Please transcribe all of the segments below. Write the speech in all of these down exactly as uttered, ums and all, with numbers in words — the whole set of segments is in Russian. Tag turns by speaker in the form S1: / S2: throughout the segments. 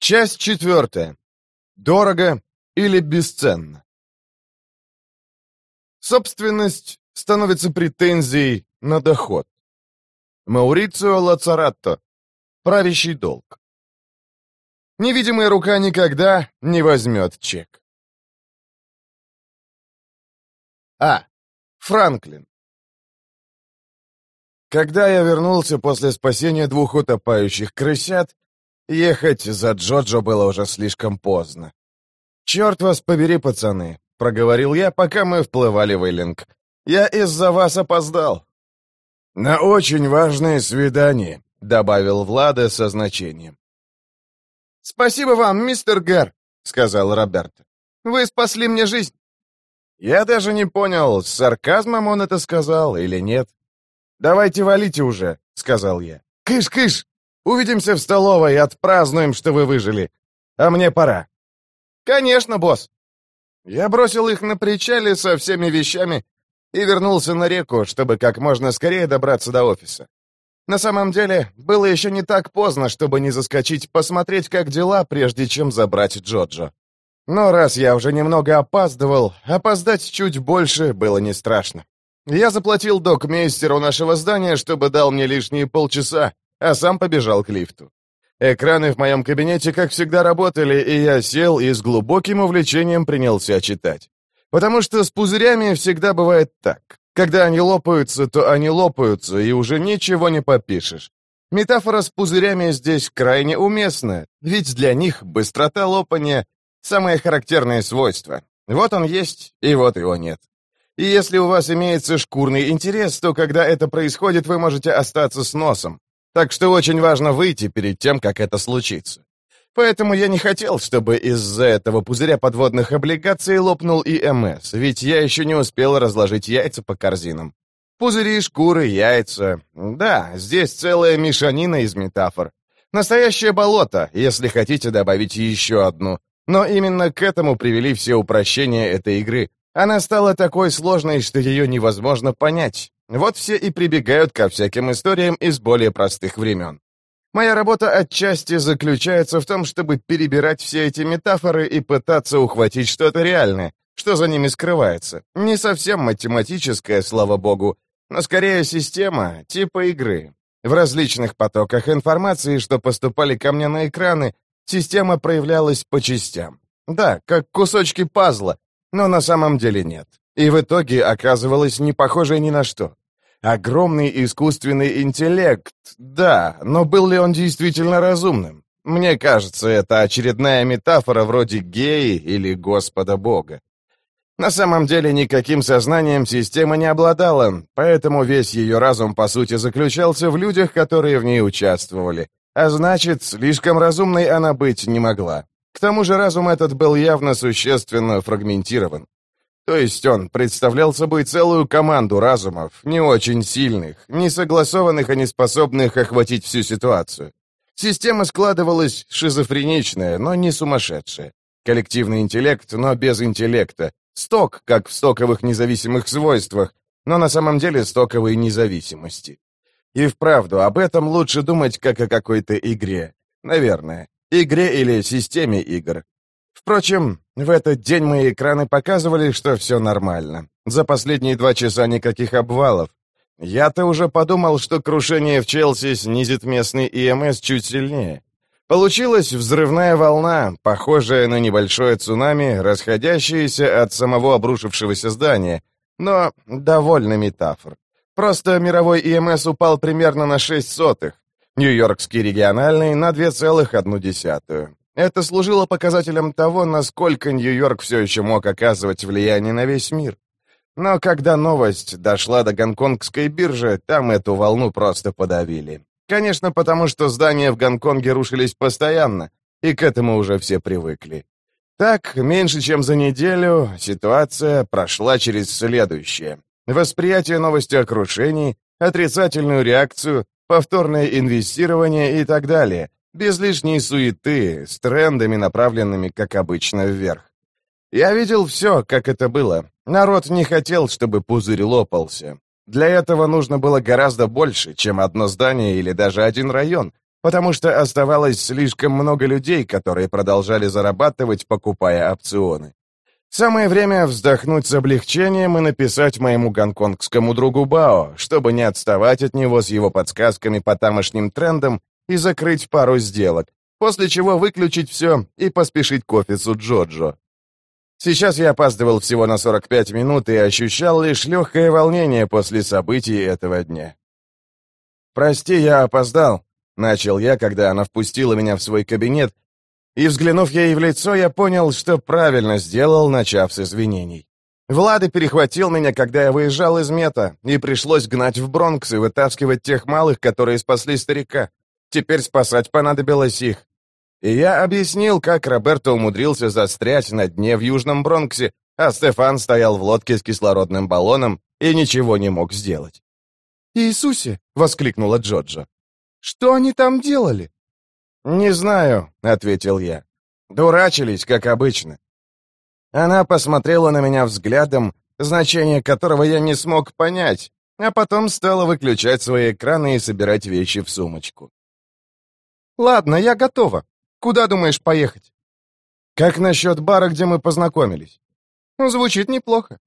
S1: Часть четвертая. Дорого или бесценно? Собственность становится претензией на доход. Маурицио Лацаратто. Правящий долг. Невидимая рука никогда не возьмет чек. А. Франклин. Когда я вернулся после спасения двух утопающих крысят, ехать за Джоджо было уже слишком поздно. «Черт вас побери, пацаны», — проговорил я, пока мы вплывали в Эллинг. «Я из-за вас опоздал». «На очень важное свидание», — добавил Влада со значением. «Спасибо вам, мистер Гэр», — сказал Роберто. «Вы спасли мне жизнь». Я даже не понял, с сарказмом он это сказал или нет. «Давайте валите уже», — сказал я. «Кыш-кыш! Увидимся в столовой и отпразднуем, что вы выжили. А мне пора». «Конечно, босс». Я бросил их на причале со всеми вещами и вернулся на реку, чтобы как можно скорее добраться до офиса. На самом деле, было еще не так поздно, чтобы не заскочить посмотреть, как дела, прежде чем забрать Джоджо. Но раз я уже немного опаздывал, опоздать чуть больше было не страшно. Я заплатил док-мейстеру нашего здания, чтобы дал мне лишние полчаса, а сам побежал к лифту. Экраны в моем кабинете, как всегда, работали, и я сел и с глубоким увлечением принялся читать. Потому что с пузырями всегда бывает так. Когда они лопаются, то они лопаются, и уже ничего не попишешь. Метафора с пузырями здесь крайне уместна, ведь для них быстрота лопания — самое характерное свойство. Вот он есть, и вот его нет. И если у вас имеется шкурный интерес, то когда это происходит, вы можете остаться с носом. Так что очень важно выйти перед тем, как это случится. Поэтому я не хотел, чтобы из-за этого пузыря подводных облигаций лопнул и эм эс, ведь я еще не успел разложить яйца по корзинам. Пузыри, шкуры, яйца. Да, здесь целая мешанина из метафор. Настоящее болото, если хотите добавить еще одну. Но именно к этому привели все упрощения этой игры. Она стала такой сложной, что ее невозможно понять. Вот все и прибегают ко всяким историям из более простых времен. Моя работа отчасти заключается в том, чтобы перебирать все эти метафоры и пытаться ухватить что-то реальное, что за ними скрывается. Не совсем математическая, слава богу, но скорее система, типа игры. В различных потоках информации, что поступали ко мне на экраны, система проявлялась по частям. Да, как кусочки пазла, но на самом деле нет. И в итоге оказывалось не похоже ни на что. Огромный искусственный интеллект, да, но был ли он действительно разумным? Мне кажется, это очередная метафора вроде геи или Господа Бога. На самом деле никаким сознанием система не обладала, поэтому весь ее разум, по сути, заключался в людях, которые в ней участвовали. А значит, слишком разумной она быть не могла. К тому же разум этот был явно существенно фрагментирован. То есть он представлял собой целую команду разумов, не очень сильных, не согласованных и не способных охватить всю ситуацию. Система складывалась шизофреничная, но не сумасшедшая. Коллективный интеллект, но без интеллекта. Сток, как в стоковых независимых свойствах, но на самом деле стоковой независимости. И вправду, об этом лучше думать как о какой-то игре. Наверное. Игре или системе игр. Впрочем, в этот день мои экраны показывали, что все нормально. За последние два часа никаких обвалов. Я-то уже подумал, что крушение в Челси снизит местный и эм эс чуть сильнее. Получилась взрывная волна, похожая на небольшое цунами, расходящееся от самого обрушившегося здания, но довольно метафор. Просто мировой и эм эс упал примерно на шесть сотых, нью-йоркский региональный на две целых одну десятую. Это служило показателем того, насколько Нью-Йорк все еще мог оказывать влияние на весь мир. Но когда новость дошла до гонконгской биржи, там эту волну просто подавили. Конечно, потому что здания в Гонконге рушились постоянно, и к этому уже все привыкли. Так, меньше чем за неделю ситуация прошла через следующее. Восприятие новости о крушении, отрицательную реакцию, повторное инвестирование и так далее. Без лишней суеты, с трендами, направленными, как обычно, вверх. Я видел все, как это было. Народ не хотел, чтобы пузырь лопался. Для этого нужно было гораздо больше, чем одно здание или даже один район. потому что оставалось слишком много людей, которые продолжали зарабатывать, покупая опционы. Самое время вздохнуть с облегчением и написать моему гонконгскому другу Бао, чтобы не отставать от него с его подсказками по тамошним трендам и закрыть пару сделок, после чего выключить все и поспешить к офису Джоджо. Сейчас я опаздывал всего на сорок пять минут и ощущал лишь легкое волнение после событий этого дня. «Прости, я опоздал», — начал я, когда она впустила меня в свой кабинет, и, взглянув ей в лицо, я понял, что правильно сделал, начав с извинений. Влада перехватил меня, когда я выезжал из Мета, и пришлось гнать в Бронкс и вытаскивать тех малых, которые спасли старика. Теперь спасать понадобилось их. И я объяснил, как Роберто умудрился застрять на дне в Южном Бронксе, а Стефан стоял в лодке с кислородным баллоном и ничего не мог сделать.
S2: «Иисусе!» — воскликнула Джоджо. «Что они там делали?»
S1: «Не знаю», — ответил я. «Дурачились, как обычно». Она посмотрела на меня взглядом, значение которого я не смог понять, а потом стала выключать свои экраны и собирать вещи в сумочку.
S2: «Ладно, я готова. Куда думаешь поехать?»
S1: «Как насчет бара, где мы познакомились?»
S2: «Звучит неплохо».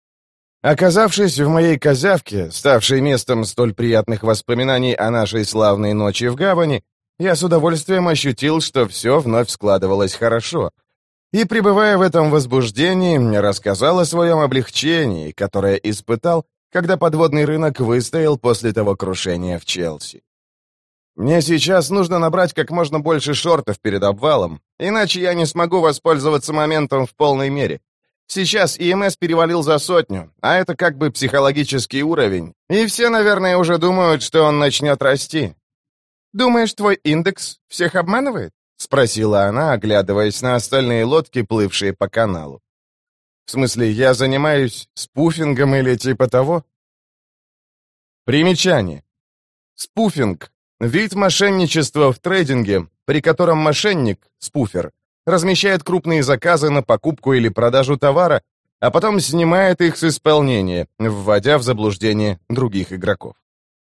S1: Оказавшись в моей козявке, ставшей местом столь приятных воспоминаний о нашей славной ночи в гавани, я с удовольствием ощутил, что все вновь складывалось хорошо. И, пребывая в этом возбуждении, рассказал о своем облегчении, которое испытал, когда подводный рынок выстоял после того крушения в Челси. Мне сейчас нужно набрать как можно больше шортов перед обвалом, иначе я не смогу воспользоваться моментом в полной мере. Сейчас И Эм Эс перевалил за сотню, а это как бы психологический уровень, и все, наверное, уже думают, что он начнет расти.
S2: «Думаешь, твой индекс всех обманывает?»
S1: — спросила она, оглядываясь на остальные лодки, плывшие по каналу. «В смысле, я занимаюсь спуфингом или типа того?» Примечание. Спуфинг — вид мошенничества в трейдинге, при котором мошенник, спуфер, размещает крупные заказы на покупку или продажу товара, а потом снимает их с исполнения, вводя в заблуждение других игроков.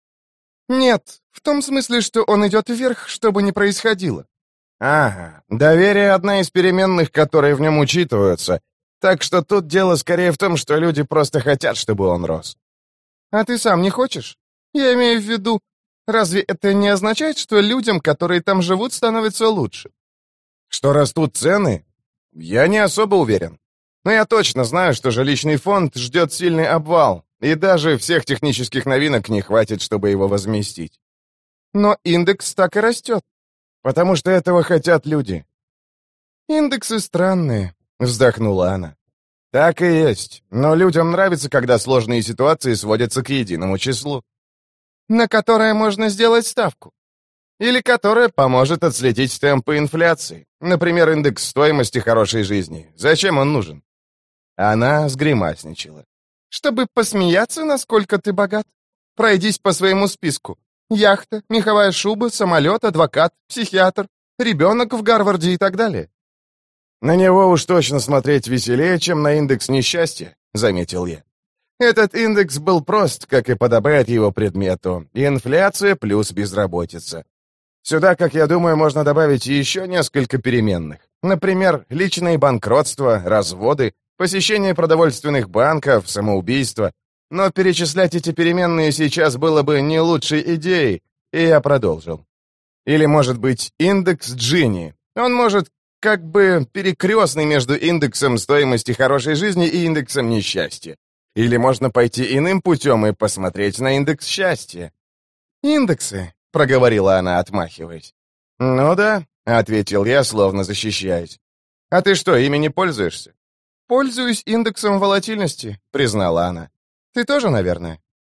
S2: «Нет, в том смысле, что он идет вверх, что бы ни происходило».
S1: «Ага, доверие — одна из переменных, которые в нем учитываются, так что тут дело скорее в том, что люди просто хотят, чтобы он рос».
S2: «А ты сам не хочешь? Я имею в виду, разве это не означает, что людям, которые там живут, становится лучше?»
S1: «Что растут цены? Я не особо уверен. Но я точно знаю, что жилищный фонд ждет сильный обвал, и даже всех технических новинок не хватит, чтобы его возместить».
S2: «Но индекс так и растет».
S1: «Потому что этого хотят люди».
S2: «Индексы странные», — вздохнула она.
S1: «Так и есть, но людям нравится, когда сложные ситуации сводятся к единому числу».
S2: «На которое можно сделать ставку».
S1: Или которое поможет отследить темпы инфляции. Например, индекс стоимости хорошей жизни. Зачем он нужен?» Она сгримасничала.
S2: «Чтобы посмеяться, насколько ты богат. Пройдись по своему списку. Яхта, меховая шуба, самолет, адвокат, психиатр, ребенок в Гарварде и так далее».
S1: «На него уж точно смотреть веселее, чем на индекс несчастья», — заметил я. Этот индекс был прост, как и подобает его предмету. Инфляция плюс безработица. Сюда, как я думаю, можно добавить еще несколько переменных. Например, личные банкротства, разводы, посещение продовольственных банков, самоубийство. Но перечислять эти переменные сейчас было бы не лучшей идеей, и я продолжил. Или, может быть, индекс Джинни. Он может как бы перекрестный между индексом стоимости хорошей жизни и индексом несчастья. Или можно пойти иным путем и посмотреть на индекс счастья.
S2: «Индексы»,
S1: — проговорила она, отмахиваясь. «Ну да», — ответил я, словно защищаясь. «А ты что, ими не пользуешься?»
S2: «Пользуюсь индексом волатильности», — признала она. «Ты тоже, наверное?»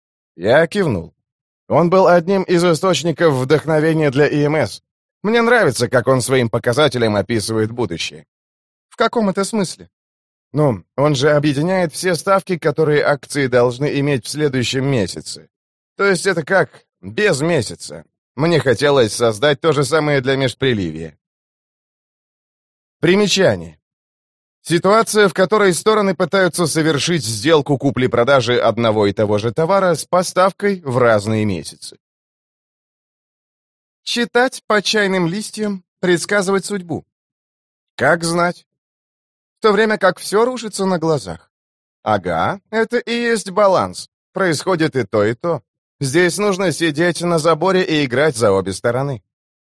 S1: Я кивнул. Он был одним из источников вдохновения для И Эм Эс. Мне нравится, как он своим показателям описывает будущее.
S2: «В каком это смысле?»
S1: Ну, он же объединяет все ставки, которые акции должны иметь в следующем месяце. То есть это как без месяца. Мне хотелось создать то же самое для межприливия. Примечание. Ситуация, в которой стороны пытаются совершить сделку купли-продажи одного и того же товара с поставкой в разные месяцы.
S2: Читать по чайным листьям, предсказывать судьбу.
S1: Как знать?
S2: В то время как все рушится на глазах.
S1: Ага, это и есть баланс. Происходит и то, и то. Здесь нужно сидеть на заборе и играть за обе стороны.